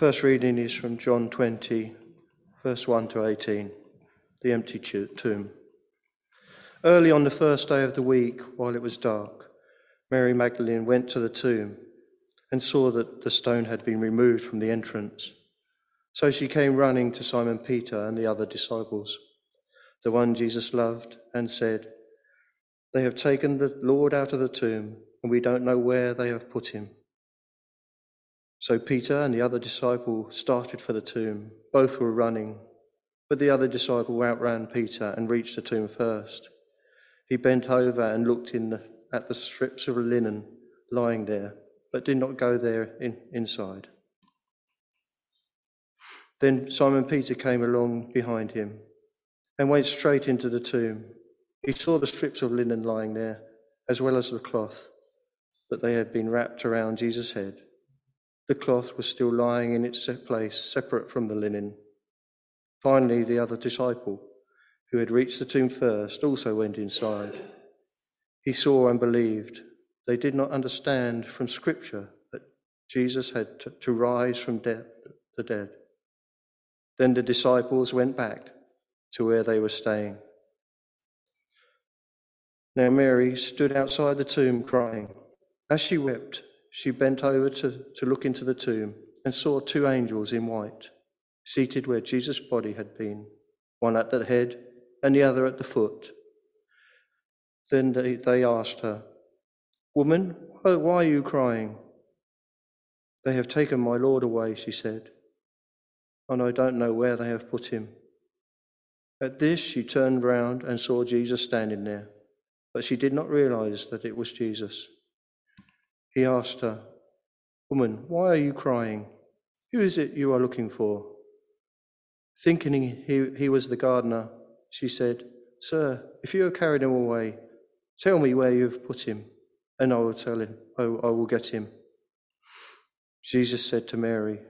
First reading is from John 20, verse 1 to 18, the empty tomb. Early on the first day of the week, while it was dark, Mary Magdalene went to the tomb and saw that the stone had been removed from the entrance. So she came running to Simon Peter and the other disciples, the one Jesus loved, and said, "They have taken the Lord out of the tomb, and we don't know where they have put him." So Peter and the other disciple started for the tomb. Both were running, but the other disciple outran Peter and reached the tomb first. He bent over and looked at the strips of linen lying there, but did not go there inside. Then Simon Peter came along behind him and went straight into the tomb. He saw the strips of linen lying there, as well as the cloth, but they had been wrapped around Jesus' head. The cloth was still lying in its place, separate from the linen. Finally, the other disciple, who had reached the tomb first, also went inside. He saw and believed. They did not understand from Scripture that Jesus had to rise from the dead. Then the disciples went back to where they were staying. Now Mary stood outside the tomb crying. As she wept, she bent over to look into the tomb and saw two angels in white, seated where Jesus' body had been, one at the head and the other at the foot. Then they asked her, "Woman, why are you crying?" "They have taken my Lord away," she said, "and I don't know where they have put him." At this, she turned round and saw Jesus standing there, but she did not realize that it was Jesus. He asked her, "Woman, why are you crying? Who is it you are looking for?" Thinking he was the gardener, she said, "Sir, if you have carried him away, tell me where you have put him, and I will tell him. I will get him." Jesus said to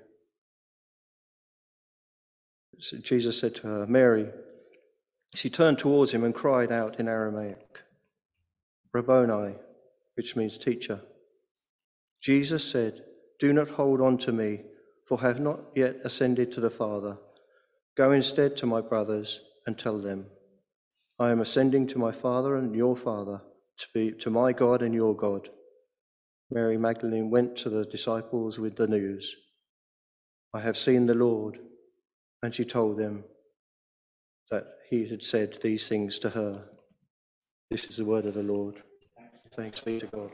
her, "Mary." She turned towards him and cried out in Aramaic, "Rabboni," which means teacher. Jesus said, "Do not hold on to me, for I have not yet ascended to the Father. Go instead to my brothers and tell them, I am ascending to my Father and your Father, to my God and your God." Mary Magdalene went to the disciples with the news, "I have seen the Lord," and she told them that he had said these things to her. This is the word of the Lord. Thanks be to God.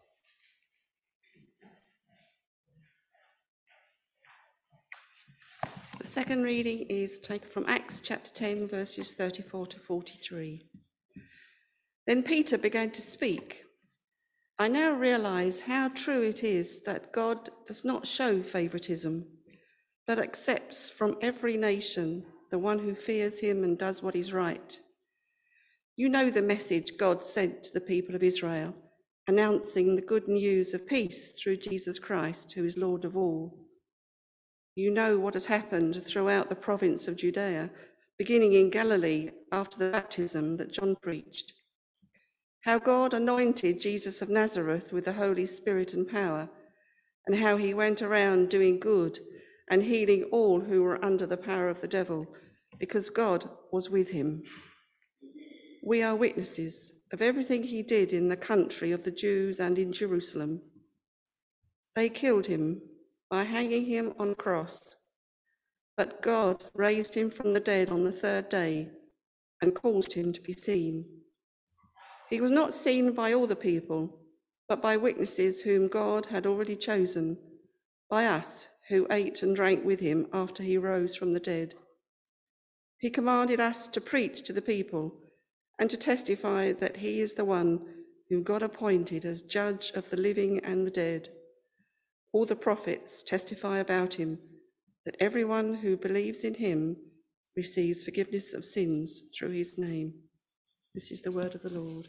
The second reading is taken from Acts chapter 10, verses 34 to 43. Then Peter began to speak. "I now realize how true it is that God does not show favoritism, but accepts from every nation the one who fears him and does what is right. You know the message God sent to the people of Israel, announcing the good news of peace through Jesus Christ, who is Lord of all. You know what has happened throughout the province of Judea, beginning in Galilee after the baptism that John preached. How God anointed Jesus of Nazareth with the Holy Spirit and power, and how he went around doing good and healing all who were under the power of the devil, because God was with him. We are witnesses of everything he did in the country of the Jews and in Jerusalem. They killed him by hanging him on a cross, but God raised him from the dead on the third day and caused him to be seen. He was not seen by all the people, but by witnesses whom God had already chosen, by us who ate and drank with him after he rose from the dead. He commanded us to preach to the people and to testify that he is the one whom God appointed as judge of the living and the dead. All the prophets testify about him, that everyone who believes in him receives forgiveness of sins through his name." This is the word of the Lord.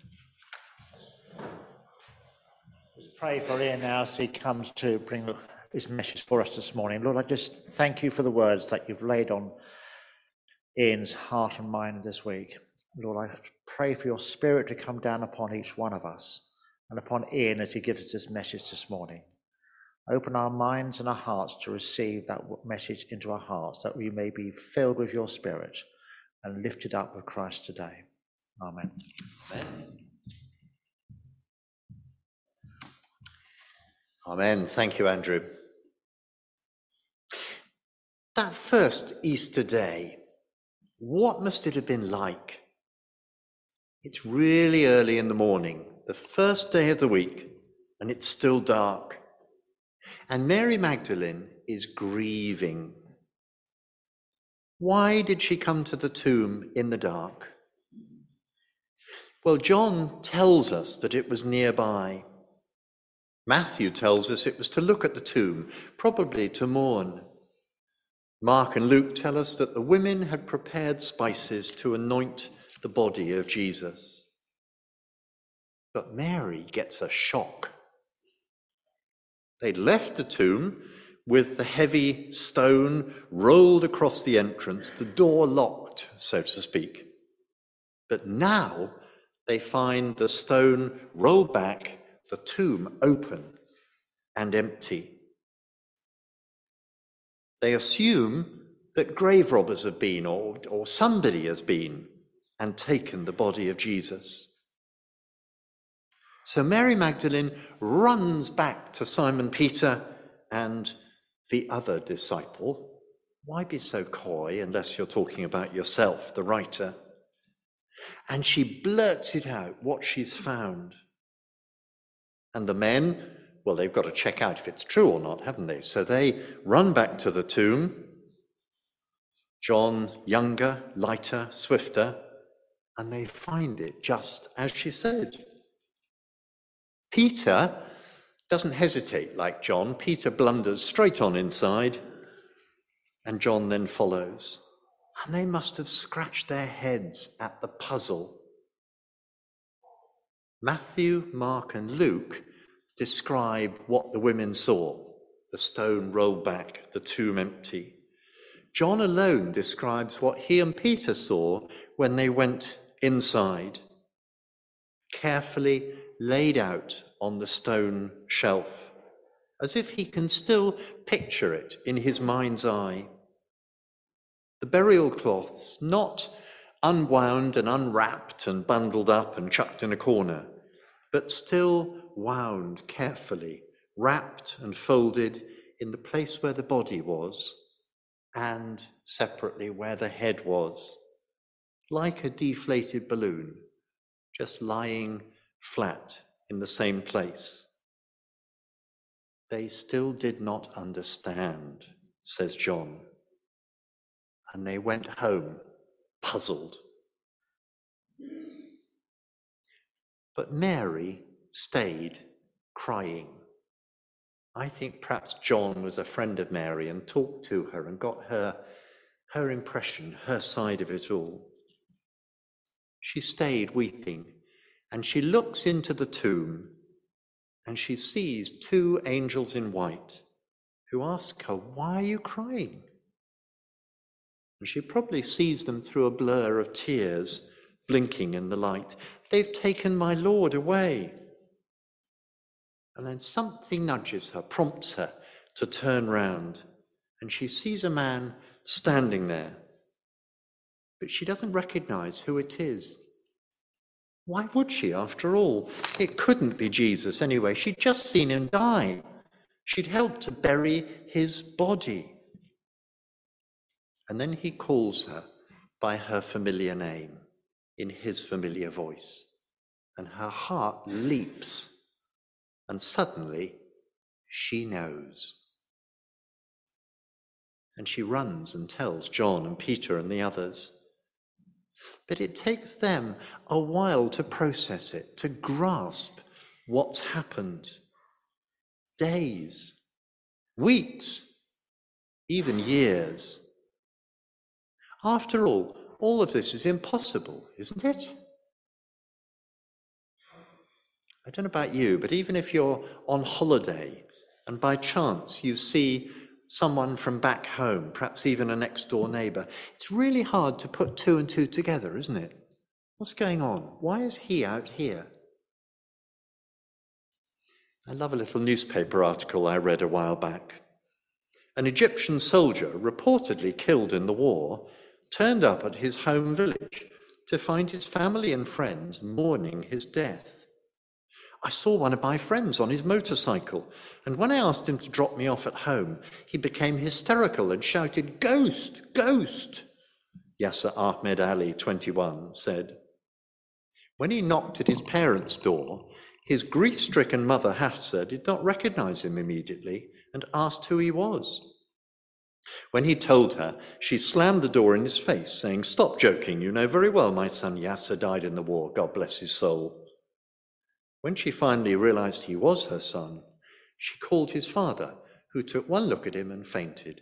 Let's pray for Ian now as he comes to bring this message for us this morning. Lord, I just thank you for the words that you've laid on Ian's heart and mind this week. Lord, I pray for your Spirit to come down upon each one of us and upon Ian as he gives us this message this morning. Open our minds and our hearts to receive that message into our hearts, that we may be filled with your Spirit and lifted up with Christ today. Amen. Amen. Amen. Thank you, Andrew. That first Easter day, what must it have been like? It's really early in the morning, the first day of the week, and it's still dark. And Mary Magdalene is grieving. Why did she come to the tomb in the dark? Well, John tells us that it was nearby. Matthew tells us it was to look at the tomb, probably to mourn. Mark and Luke tell us that the women had prepared spices to anoint the body of Jesus. But Mary gets a shock. They'd left the tomb with the heavy stone rolled across the entrance, the door locked, so to speak. But now they find the stone rolled back, the tomb open and empty. They assume that grave robbers have been, or somebody has been, and taken the body of Jesus. So Mary Magdalene runs back to Simon Peter and the other disciple. Why be so coy unless you're talking about yourself, the writer? And she blurts it out, what she's found. And the men, well, they've got to check out if it's true or not, haven't they? So they run back to the tomb. John, younger, lighter, swifter, and they find it just as she said. Peter doesn't hesitate like John. Peter blunders straight on inside, and John then follows. And they must have scratched their heads at the puzzle. Matthew, Mark, and Luke describe what the women saw: the stone rolled back, the tomb empty. John alone describes what he and Peter saw when they went inside, carefully laid out on the stone shelf, as if he can still picture it in his mind's eye. The burial cloths, not unwound and unwrapped and bundled up and chucked in a corner, but still wound carefully, wrapped and folded in the place where the body was, and separately where the head was, like a deflated balloon, just lying flat in the same place. They still did not understand, says John, and they went home puzzled. But Mary stayed crying. I think perhaps John was a friend of Mary and talked to her and got her impression, her side of it all. She stayed weeping, and she looks into the tomb, and she sees two angels in white who ask her, "Why are you crying?" And she probably sees them through a blur of tears blinking in the light. "They've taken my Lord away." And then something nudges her, prompts her to turn round, and she sees a man standing there. But she doesn't recognize who it is. Why would she, after all? It couldn't be Jesus anyway. She'd just seen him die. She'd helped to bury his body. And then he calls her by her familiar name, in his familiar voice, and her heart leaps. And suddenly, she knows. And she runs and tells John and Peter and the others. But it takes them a while to process it, to grasp what's happened. Days, weeks, even years. After all of this is impossible, isn't it? I don't know about you, but even if you're on holiday and by chance you see someone from back home, perhaps even a next door neighbour, it's really hard to put two and two together, isn't it? What's going on? Why is he out here? I love a little newspaper article I read a while back. An Egyptian soldier, reportedly killed in the war, turned up at his home village to find his family and friends mourning his death. I saw one of my friends on his motorcycle, and when I asked him to drop me off at home, he became hysterical and shouted, "Ghost! Ghost!" Yasser Ahmed Ali, 21, said. When he knocked at his parents' door, his grief-stricken mother Hafsa did not recognize him immediately and asked who he was. When he told her, she slammed the door in his face, saying, "Stop joking, you know very well my son Yasser died in the war, God bless his soul." When she finally realized he was her son, she called his father, who took one look at him and fainted.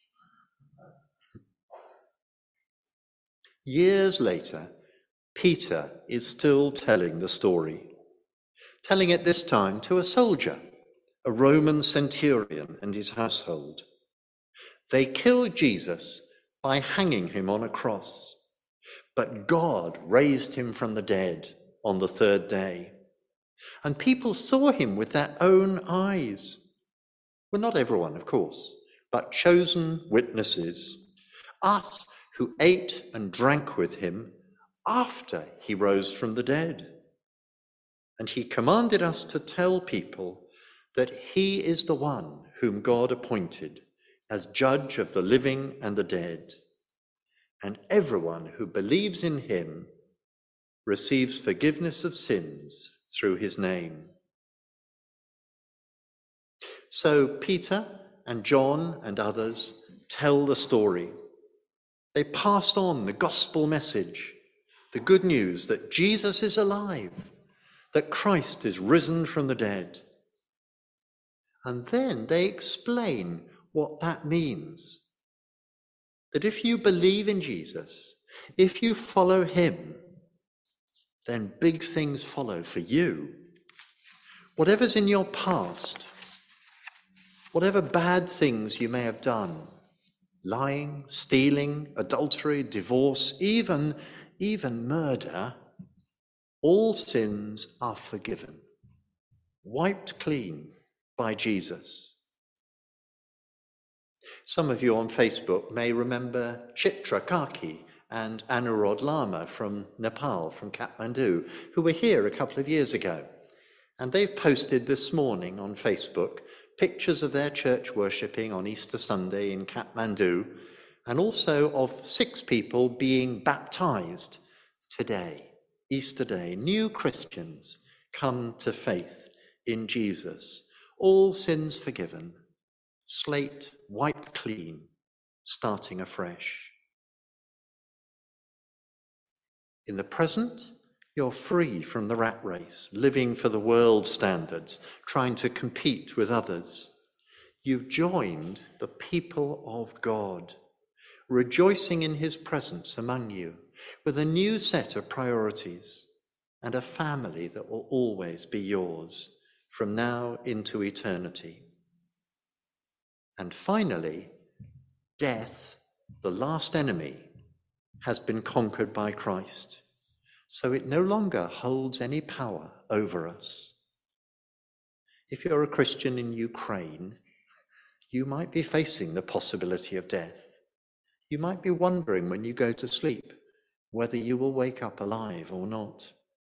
Years later, Peter is still telling the story, telling it this time to a soldier, a Roman centurion and his household. They killed Jesus by hanging him on a cross, but God raised him from the dead on the third day. And people saw him with their own eyes. Well, not everyone, of course, but chosen witnesses. Us who ate and drank with him after he rose from the dead. And he commanded us to tell people that he is the one whom God appointed as judge of the living and the dead. And everyone who believes in him receives forgiveness of sins through his name. So Peter and John and others tell the story. They passed on the gospel message, the good news that Jesus is alive, that Christ is risen from the dead. And then they explain what that means. That if you believe in Jesus, if you follow him, then big things follow for you. Whatever's in your past, whatever bad things you may have done, lying, stealing, adultery, divorce, even murder, all sins are forgiven, wiped clean by Jesus. Some of you on Facebook may remember Chitra Kaki and Anurod Lama from Nepal, from Kathmandu, who were here a couple of years ago. And they've posted this morning on Facebook pictures of their church worshipping on Easter Sunday in Kathmandu, and also of 6 people being baptized today, Easter Day. New Christians come to faith in Jesus. All sins forgiven, slate wiped clean, starting afresh. In the present, you're free from the rat race, living for the world's standards, trying to compete with others. You've joined the people of God, rejoicing in his presence among you, with a new set of priorities and a family that will always be yours from now into eternity. And finally, death, the last enemy, has been conquered by Christ, so it no longer holds any power over us. If you're a Christian in Ukraine, you might be facing the possibility of death. You might be wondering when you go to sleep whether you will wake up alive or not.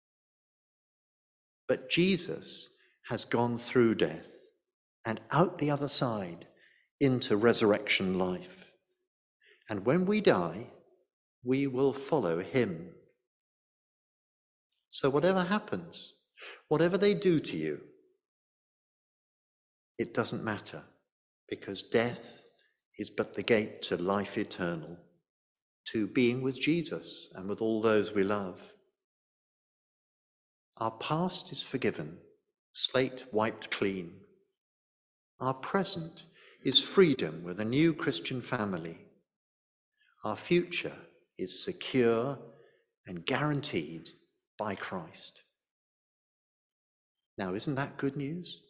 But Jesus has gone through death and out the other side into resurrection life. And when we die, we will follow him. So whatever happens, whatever they do to you, it doesn't matter, because death is but the gate to life eternal, to being with Jesus and with all those we love. Our past is forgiven, slate wiped clean. Our present is freedom with a new Christian family. Our future is secure and guaranteed by Christ. Now, isn't that good news?